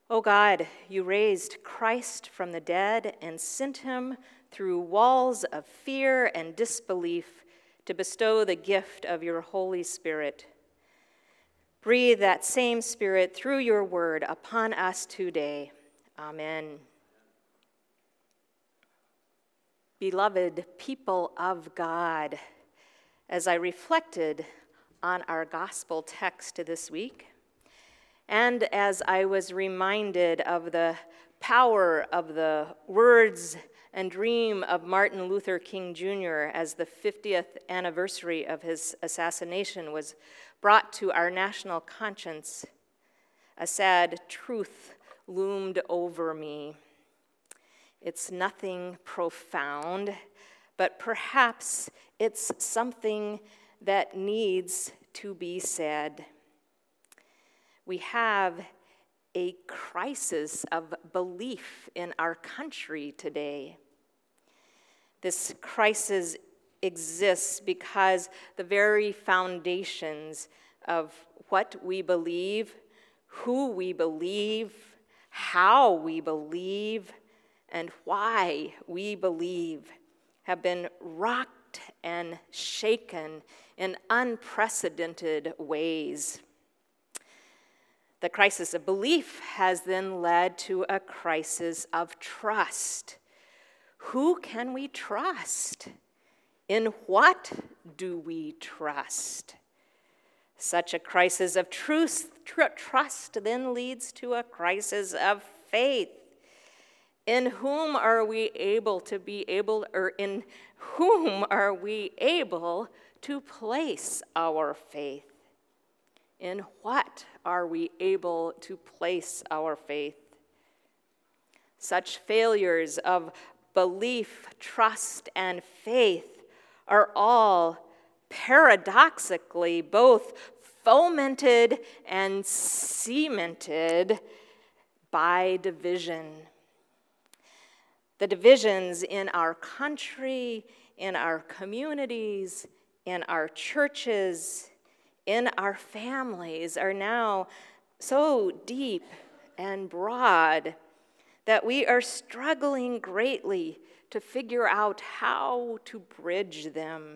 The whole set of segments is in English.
O God, you raised Christ from the dead and sent him through walls of fear and disbelief to bestow the gift of your Holy Spirit. Breathe that same Spirit through your word upon us today. Amen. Beloved people of God, as I reflected on our gospel text this week, and as I was reminded of the power of the words and dream of Martin Luther King Jr. as the 50th anniversary of his assassination was brought to our national conscience, a sad truth loomed over me. It's nothing profound, but perhaps it's something that needs to be said. We have a crisis of belief in our country today. This crisis exists because the very foundations of what we believe, who we believe, how we believe, and why we believe have been rocked and shaken in unprecedented ways. The crisis of belief has then led to a crisis of trust. Who can we trust? In what do we trust? Such a crisis of trust then leads to a crisis of faith. In whom are we able to place our faith? In what are we able to place our faith? Such failures of belief, trust, and faith are all paradoxically both fomented and cemented by division. The divisions in our country, in our communities, in our churches, in our families are now so deep and broad that we are struggling greatly to figure out how to bridge them.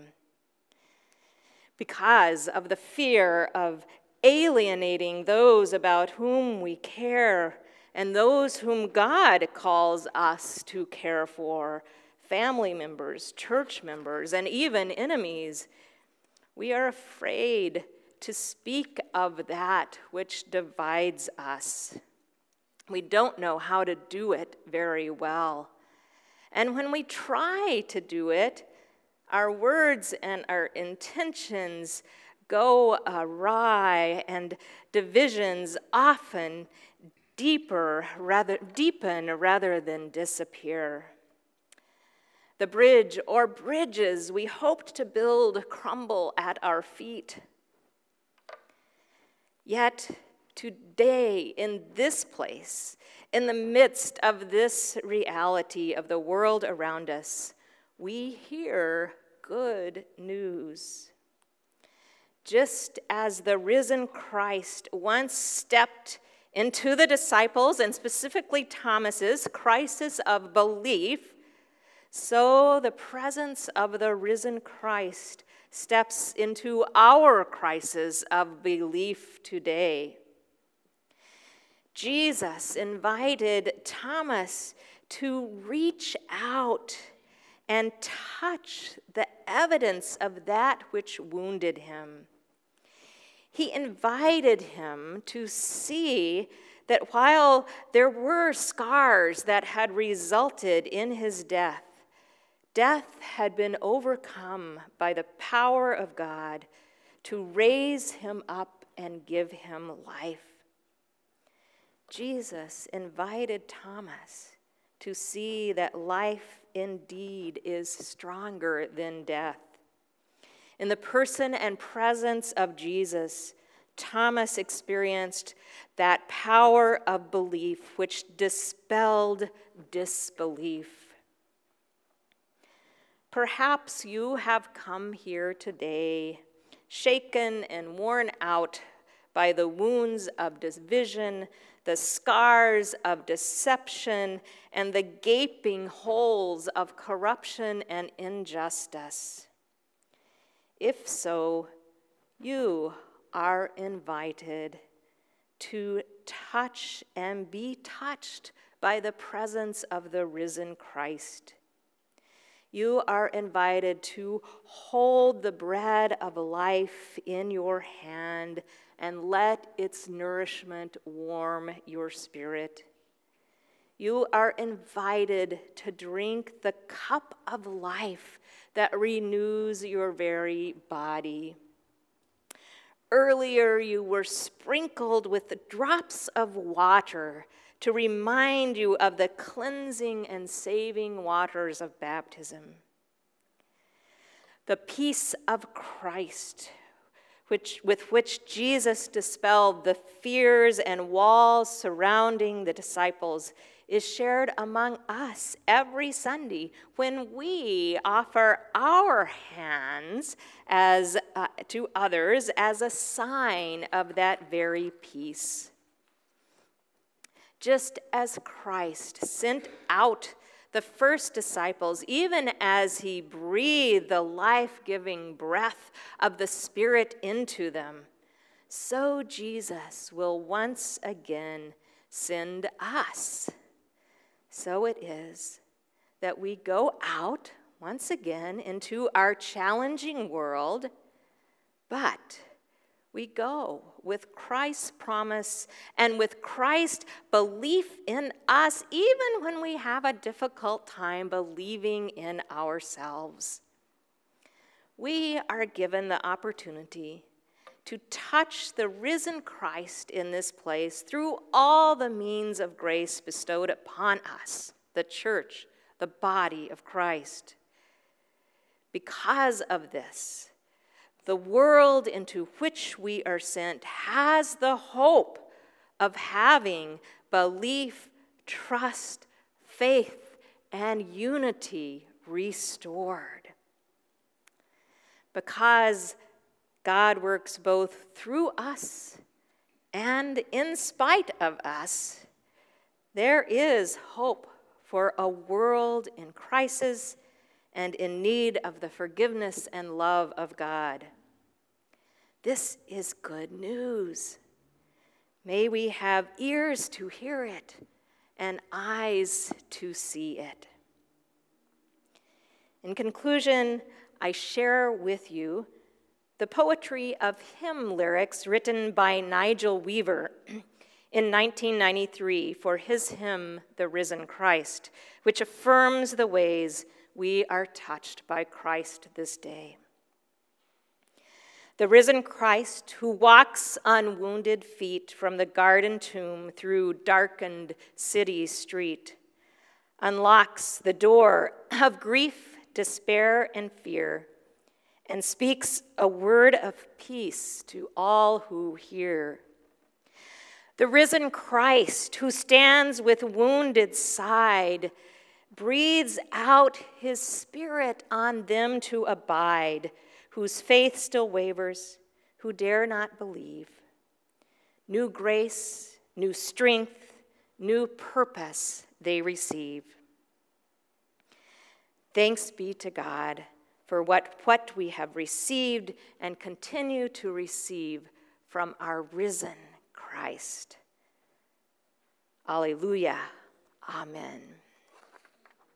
Because of the fear of alienating those about whom we care and those whom God calls us to care for, family members, church members, and even enemies, we are afraid to speak of that which divides us. We don't know how to do it very well. And when we try to do it, our words and our intentions go awry, and divisions often deepen rather than disappear. The bridge or bridges we hoped to build crumble at our feet. Yet today, in this place, in the midst of this reality of the world around us, we hear good news. Just as the risen Christ once stepped into the disciples, and specifically Thomas's crisis of belief, so the presence of the risen Christ steps into our crisis of belief today. Jesus invited Thomas to reach out and touch the evidence of that which wounded him. He invited him to see that while there were scars that had resulted in his death, death had been overcome by the power of God to raise him up and give him life. Jesus invited Thomas to see that life indeed is stronger than death. In the person and presence of Jesus, Thomas experienced that power of belief which dispelled disbelief. Perhaps you have come here today shaken and worn out by the wounds of division the scars of deception, and the gaping holes of corruption and injustice? If so, you are invited to touch and be touched by the presence of the risen Christ. You are invited to hold the bread of life in your hand and let its nourishment warm your spirit. You are invited to drink the cup of life that renews your very body. Earlier, you were sprinkled with drops of water to remind you of the cleansing and saving waters of baptism. The peace of Christ, with which Jesus dispelled the fears and walls surrounding the disciples, is shared among us every Sunday when we offer our hands to others as a sign of that very peace. Just as Christ sent out the first disciples, even as he breathed the life-giving breath of the Spirit into them, so Jesus will once again send us. So it is that we go out once again into our challenging world, but we go with Christ's promise and with Christ's belief in us, even when we have a difficult time believing in ourselves. We are given the opportunity to touch the risen Christ in this place through all the means of grace bestowed upon us, the church, the body of Christ. Because of this, the world into which we are sent has the hope of having belief, trust, faith, and unity restored. Because God works both through us and in spite of us, there is hope for a world in crisis and in need of the forgiveness and love of God. This is good news. May we have ears to hear it and eyes to see it. In conclusion, I share with you the poetry of hymn lyrics written by Nigel Weaver in 1993 for his hymn, The Risen Christ, which affirms the ways we are touched by Christ this day. The risen Christ, who walks on wounded feet from the garden tomb through darkened city street, unlocks the door of grief, despair, and fear, and speaks a word of peace to all who hear. The risen Christ, who stands with wounded side, breathes out his Spirit on them to abide, whose faith still wavers, who dare not believe. New grace, new strength, new purpose they receive. Thanks be to God for what we have received and continue to receive from our risen Christ. Alleluia. Amen.